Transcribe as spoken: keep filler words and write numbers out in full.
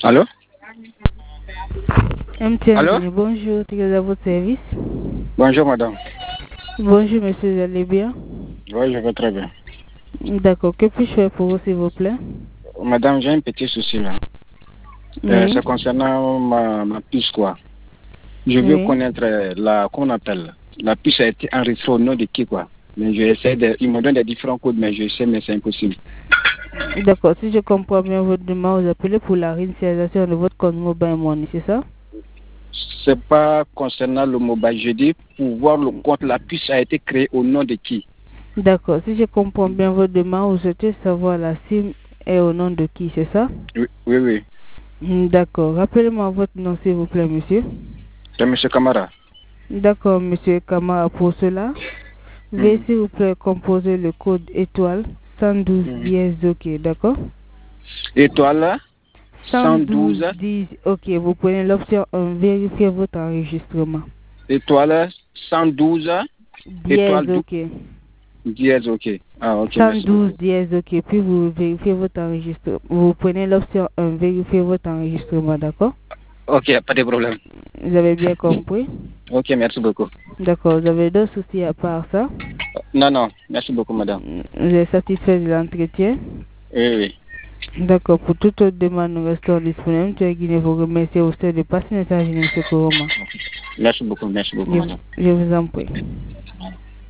Allô? M T N, Allô? bonjour, tu es à votre service. Bonjour madame. Bonjour monsieur, vous allez bien? Oui, je vais très bien. D'accord, que puis-je faire pour vous s'il vous plaît? Madame, j'ai un petit souci là. Euh, Oui. c'est concernant ma, ma puce quoi. Je veux Oui. connaître la, comment on appelle, la puce a été enregistrée au nom de qui quoi. Mais je essaie de, ils me donnent des différents codes mais je sais mais c'est impossible. D'accord, si je comprends bien votre demande, vous appelez pour la réinitialisation de votre compte Mobile Money, c'est ça? C'est pas concernant le mobile, je dis pour voir le compte, la puce a été créée au nom de qui? D'accord, si je comprends bien votre demande, vous souhaitez savoir la SIM est au nom de qui, c'est ça? Oui, oui, oui. Hmm, d'accord, rappelez-moi votre nom s'il vous plaît monsieur. C'est monsieur Camara. D'accord monsieur Kamara, pour cela, veuillez Mhm. s'il vous plaît composer le code étoile cent douze Mhm. dièse, ok, d'accord? Étoile cent cent douze douze, dix, ok, vous prenez l'option un, vérifier votre enregistrement. étoile cent douze, Dièse, étoile douze, ok. dièse, ok. Ah, ok, cent merci douze beaucoup. dièse, ok. Puis vous vérifiez votre enregistrement. Vous prenez l'option un, vérifier votre enregistrement, d'accord? Ok, pas de problème. Vous avez bien compris? Ok, merci beaucoup. D'accord, vous avez d'autres soucis à part ça? Non, non, merci beaucoup, madame. Vous êtes satisfait de l'entretien? Oui, oui. D'accord, pour toute autre demande, nous restons disponibles. Tu es Guinée, vous remercie aussi de passer le message de M. Koroma. Merci beaucoup, merci beaucoup, Je, madame. je vous en prie.